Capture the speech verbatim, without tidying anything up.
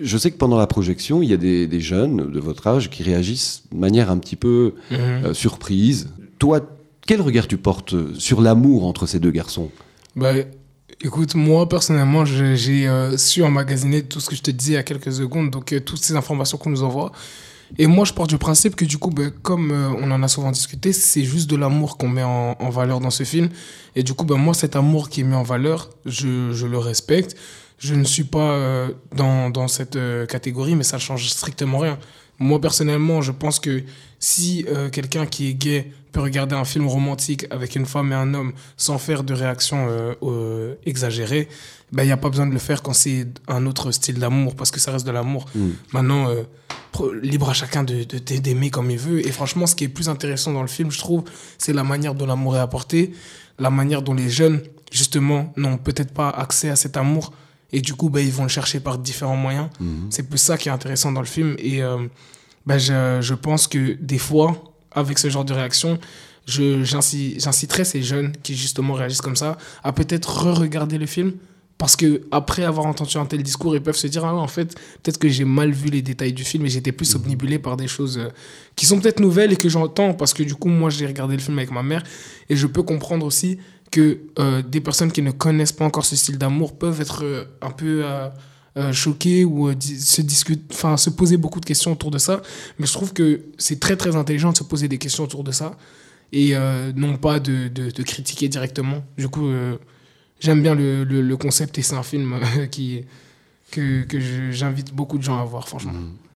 je sais que pendant la projection, il y a des, des jeunes de votre âge qui réagissent de manière un petit peu mmh. euh, surprise. Toi, quel regard tu portes sur l'amour entre ces deux garçons ? Bah, écoute, moi, personnellement, j'ai, j'ai euh, su emmagasiner tout ce que je te disais il y a quelques secondes, donc euh, toutes ces informations qu'on nous envoie. Et moi, je pars du principe que du coup, ben, comme euh, on en a souvent discuté, c'est juste de l'amour qu'on met en, en valeur dans ce film. Et du coup, ben, moi, cet amour qui est mis en valeur, je, je le respecte. Je ne suis pas euh, dans, dans cette euh, catégorie, mais ça ne change strictement rien. Moi, personnellement, je pense que si euh, quelqu'un qui est gay peut regarder un film romantique avec une femme et un homme sans faire de réaction euh, euh, exagérée, ben, il n'y a pas besoin de le faire quand c'est un autre style d'amour, parce que ça reste de l'amour. Mmh. Maintenant, euh, libre à chacun de, de, d'aimer comme il veut. Et franchement, ce qui est plus intéressant dans le film, je trouve, c'est la manière dont l'amour est apporté, la manière dont les jeunes, justement, n'ont peut-être pas accès à cet amour. Et du coup, ben, ils vont le chercher par différents moyens. Mmh. C'est plus ça qui est intéressant dans le film. Et euh, ben, je, je pense que des fois, avec ce genre de réaction, je, j'incite, j'inciterais ces jeunes qui justement réagissent comme ça à peut-être re-regarder le film. Parce qu'après avoir entendu un tel discours, ils peuvent se dire « Ah ouais, en fait, peut-être que j'ai mal vu les détails du film et j'étais plus obnubilé par des choses euh, qui sont peut-être nouvelles et que j'entends. » Parce que du coup, moi, j'ai regardé le film avec ma mère et je peux comprendre aussi que euh, des personnes qui ne connaissent pas encore ce style d'amour peuvent être euh, un peu euh, euh, choquées ou euh, di- se, discute, se poser beaucoup de questions autour de ça. Mais je trouve que c'est très, très intelligent de se poser des questions autour de ça et euh, non pas de, de, de critiquer directement. Du coup... Euh, J'aime bien le, le, le concept et c'est un film qui, que, que je, j'invite beaucoup de gens à voir, franchement.